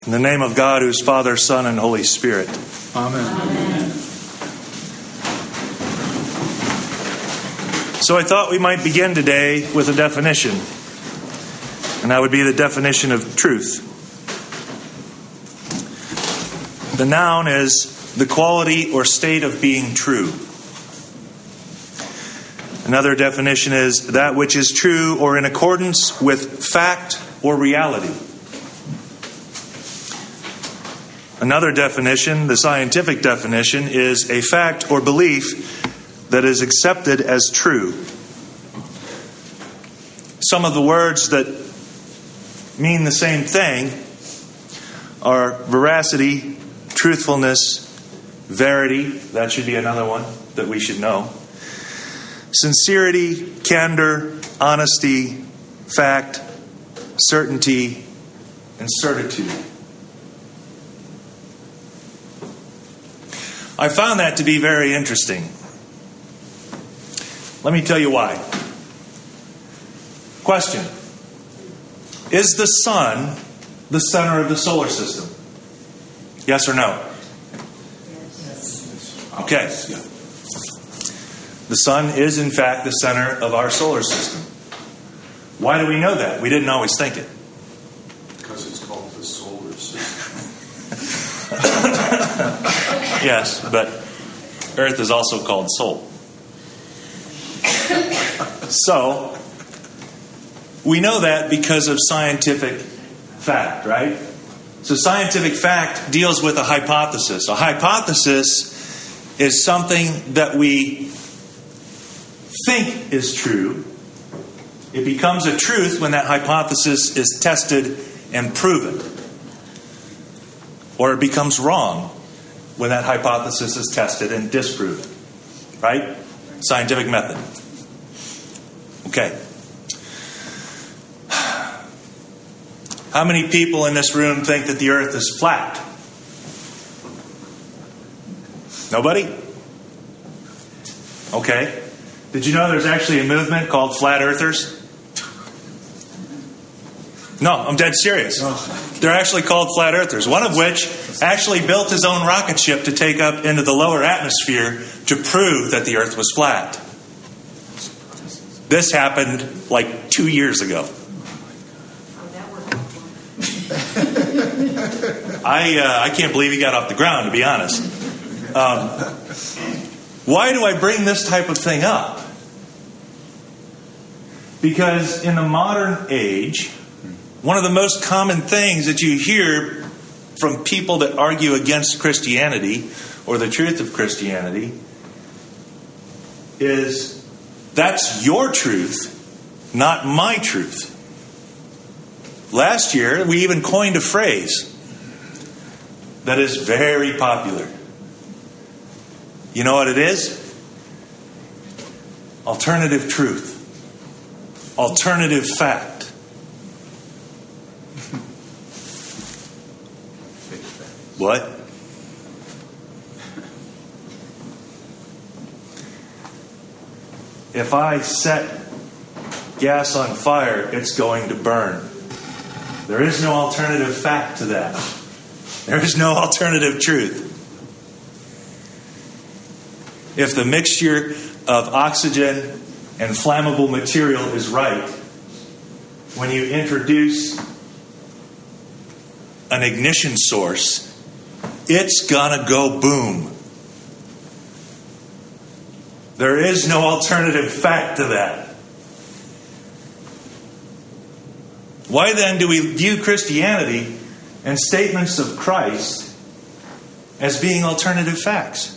In the name of God, who is Father, Son, and Holy Spirit. Amen. Amen. So I thought we might begin today with a definition. And that would be the definition of truth. The noun is the quality or state of being true. Another definition is that which is true or in accordance with fact or reality. Another definition, the scientific definition, is a fact or belief that is accepted as true. Some of the words that mean the same thing are veracity, truthfulness, verity. That should be another one that we should know. Sincerity, candor, honesty, fact, certainty, and certitude. I found that to be very interesting. Let me tell you why. Question. Is the sun the center of the solar system? Yes or no? Yes. Okay. The sun is, in fact, the center of our solar system. Why do we know that? We didn't always think it. Because it's called the solar system. Yes, but Earth is also called Sol. So, we know that because of scientific fact, right? So scientific fact deals with a hypothesis. A hypothesis is something that we think is true. It becomes a truth when that hypothesis is tested and proven. Or it becomes wrong when that hypothesis is tested and disproven. Right? Scientific method. Okay. How many people in this room think that the earth is flat? Nobody? Okay. Did you know there's actually a movement called Flat Earthers? No, I'm dead serious. They're actually called Flat Earthers, one of which actually built his own rocket ship to take up into the lower atmosphere to prove that the earth was flat. This happened like 2 years ago. I can't believe he got off the ground, to be honest. Why do I bring this type of thing up? Because in the modern age, one of the most common things that you hear from people that argue against Christianity or the truth of Christianity is, that's your truth, not my truth. Last year, we even coined a phrase that is very popular. You know what it is? Alternative truth. Alternative fact. What? If I set gas on fire, it's going to burn. There is no alternative fact to that. There is no alternative truth. If the mixture of oxygen and flammable material is right, when you introduce an ignition source, it's gonna go boom. There is no alternative fact to that. Why then do we view Christianity and statements of Christ as being alternative facts?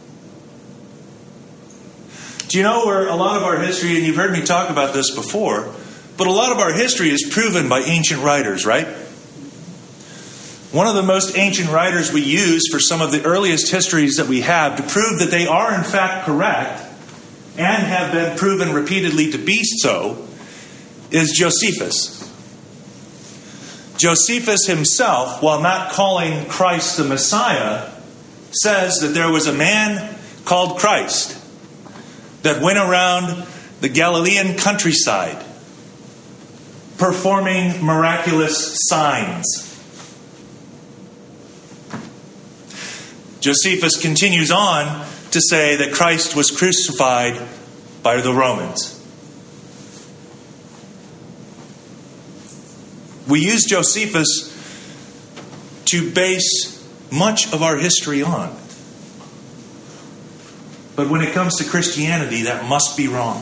Do you know where a lot of our history, and you've heard me talk about this before, but a lot of our history is proven by ancient writers, right? One of the most ancient writers we use for some of the earliest histories that we have to prove that they are in fact correct and have been proven repeatedly to be so is Josephus. Josephus himself, while not calling Christ the Messiah, says that there was a man called Christ that went around the Galilean countryside performing miraculous signs. Josephus continues on to say that Christ was crucified by the Romans. We use Josephus to base much of our history on. But when it comes to Christianity, that must be wrong.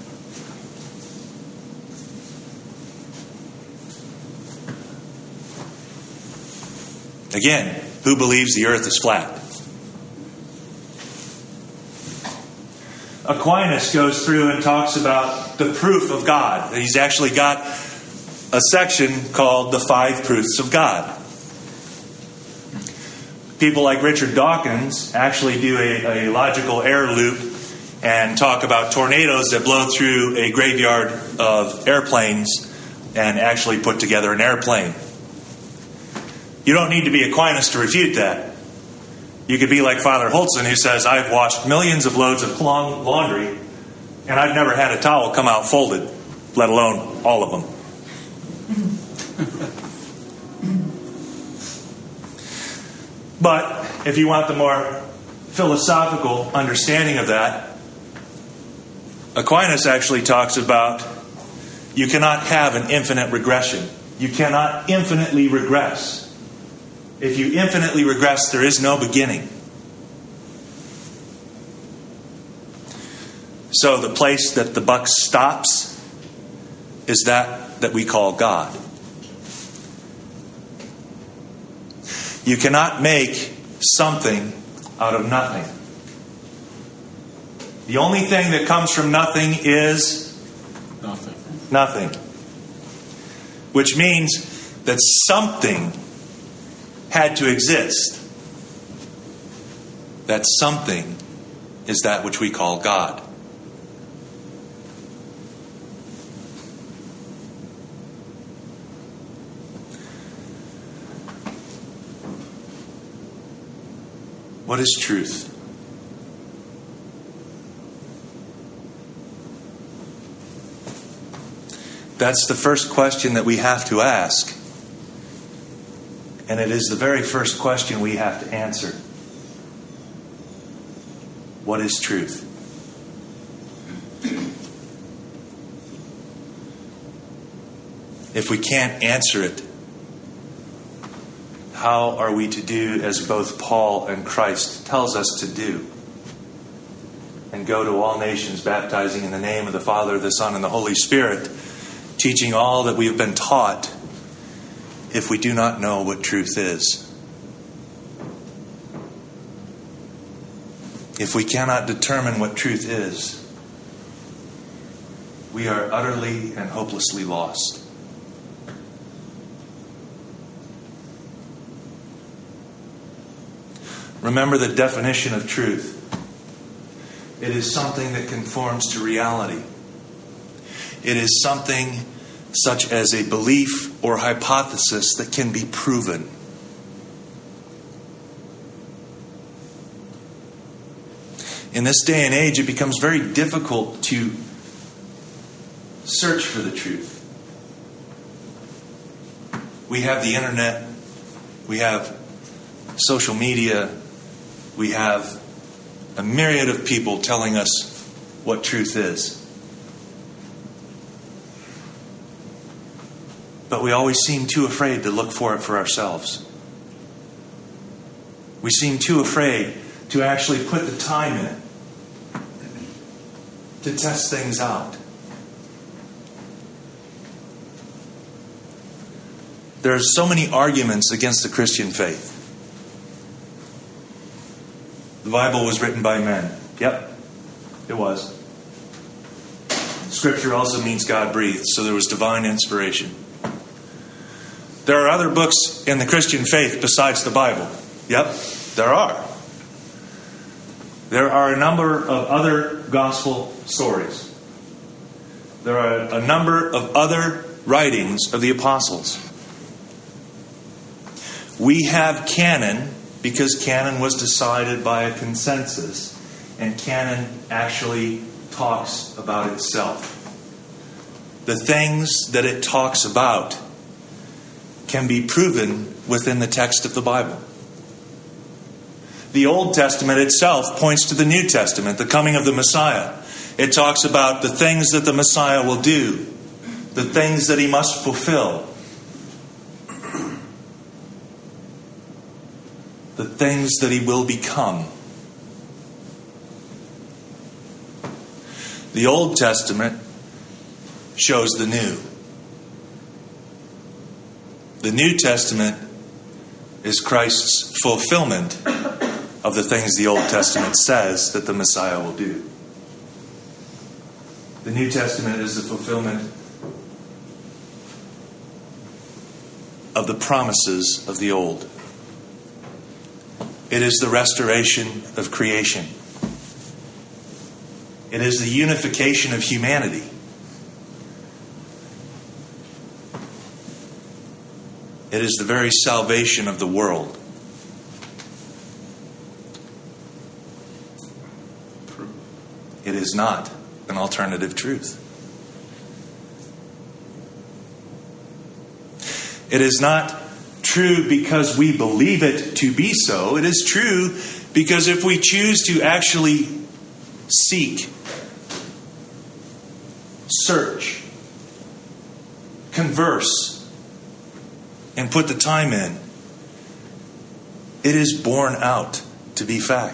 Again, who believes the earth is flat? Aquinas goes through and talks about the proof of God. He's actually got a section called the 5 Proofs of God. People like Richard Dawkins actually do a logical error loop and talk about tornadoes that blow through a graveyard of airplanes and actually put together an airplane. You don't need to be Aquinas to refute that. You could be like Father Holtzen, who says, I've washed millions of loads of laundry and I've never had a towel come out folded, let alone all of them. But if you want the more philosophical understanding of that, Aquinas actually talks about you cannot have an infinite regression. You cannot infinitely regress. If you infinitely regress, there is no beginning. So the place that the buck stops is that we call God. You cannot make something out of nothing. The only thing that comes from nothing is nothing. Which means that something had to exist. That something is that which we call God. What is truth? That's the first question that we have to ask. And it is the very first question we have to answer. What is truth? If we can't answer it, how are we to do as both Paul and Christ tells us to do? And go to all nations, baptizing in the name of the Father, the Son, and the Holy Spirit, teaching all that we have been taught, if we do not know what truth is. If we cannot determine what truth is, we are utterly and hopelessly lost. Remember the definition of truth. It is something that conforms to reality. It is something such as a belief or hypothesis that can be proven. In this day and age, it becomes very difficult to search for the truth. We have the internet. We have social media. We have a myriad of people telling us what truth is. But we always seem too afraid to look for it for ourselves. We seem too afraid to actually put the time in it, to test things out. There are so many arguments against the Christian faith. The Bible was written by men. Yep, it was. Scripture also means God breathed, so there was divine inspiration. There are other books in the Christian faith besides the Bible. Yep, there are. There are a number of other gospel stories. There are a number of other writings of the apostles. We have canon because canon was decided by a consensus, and canon actually talks about itself. The things that it talks about can be proven within the text of the Bible. The Old Testament itself points to the New Testament, the coming of the Messiah. It talks about the things that the Messiah will do, the things that he must fulfill, the things that he will become. The Old Testament shows the New. The New Testament is Christ's fulfillment of the things the Old Testament says that the Messiah will do. The New Testament is the fulfillment of the promises of the Old. It is the restoration of creation. It is the unification of humanity. It is the very salvation of the world. It is not an alternative truth. It is not true because we believe it to be so. It is true because if we choose to actually seek, search, converse, and put the time in, it is borne out to be fact.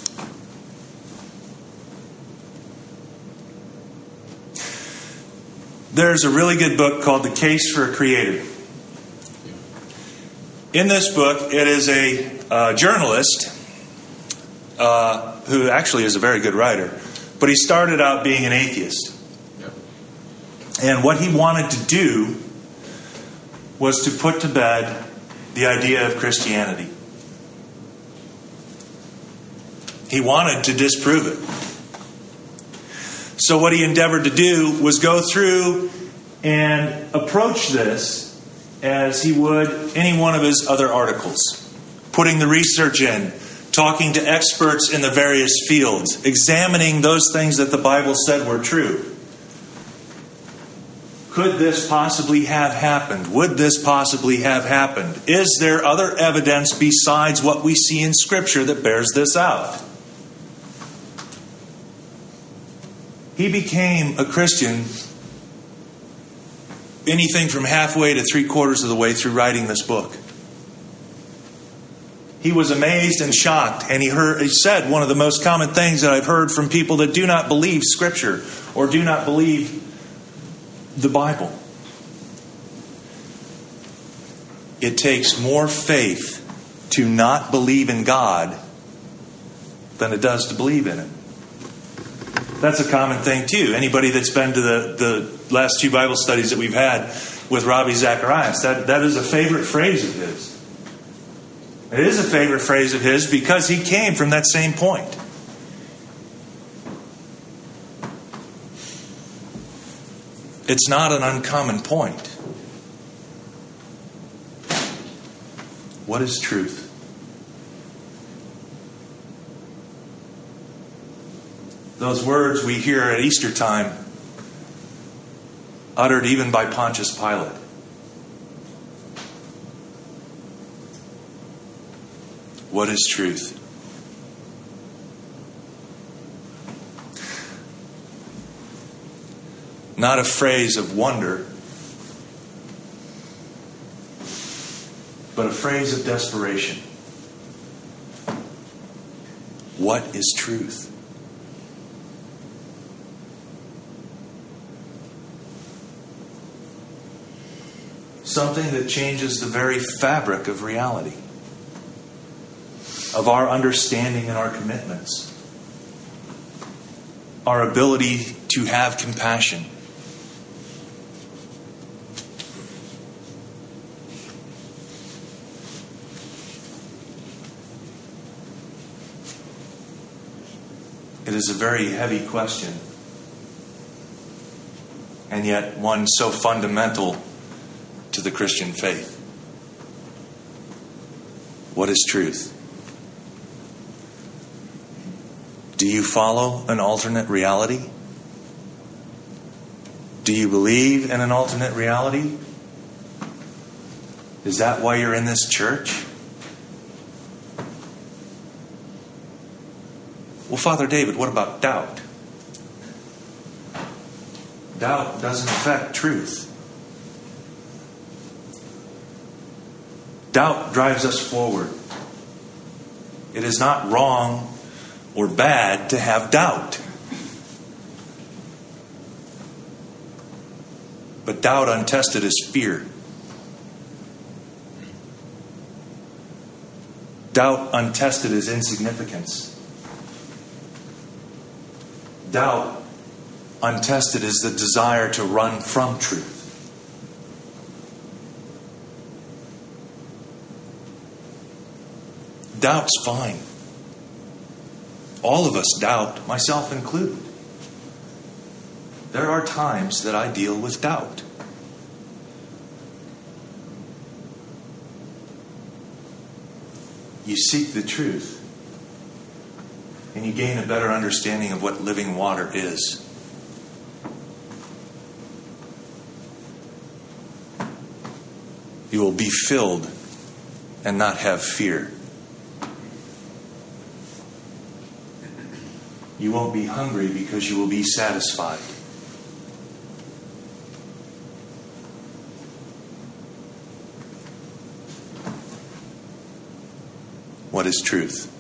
There's a really good book called The Case for a Creator. In this book, it is a journalist who actually is a very good writer, but he started out being an atheist. And what he wanted to do was to put to bed the idea of Christianity. He wanted to disprove it. So what he endeavored to do was go through and approach this as he would any one of his other articles, putting the research in, talking to experts in the various fields, examining those things that the Bible said were true. Could this possibly have happened? Would this possibly have happened? Is there other evidence besides what we see in Scripture that bears this out? He became a Christian anything from halfway to 3/4 of the way through writing this book. He was amazed and shocked, and he said one of the most common things that I've heard from people that do not believe Scripture or do not believe the Bible. It takes more faith to not believe in God than it does to believe in Him. That's a common thing too. Anybody that's been to the last 2 Bible studies that we've had with Ravi Zacharias, that is a favorite phrase of his. It is a favorite phrase of his because he came from that same point. It's not an uncommon point. What is truth? Those words we hear at Easter time, uttered even by Pontius Pilate. What is truth? Not a phrase of wonder, but a phrase of desperation. What is truth? Something that changes the very fabric of reality, of our understanding and our commitments, our ability to have compassion. It is a very heavy question, and yet one so fundamental to the Christian faith. What is truth? Do you follow an alternate reality? Do you believe in an alternate reality? Is that why you're in this church? Well, Father David, what about doubt? Doubt doesn't affect truth. Doubt drives us forward. It is not wrong or bad to have doubt. But doubt untested is fear. Doubt untested is insignificance. Doubt untested is the desire to run from truth. Doubt's fine. All of us doubt, myself included. There are times that I deal with doubt. You seek the truth, and you gain a better understanding of what living water is. You will be filled and not have fear. You won't be hungry because you will be satisfied. What is truth?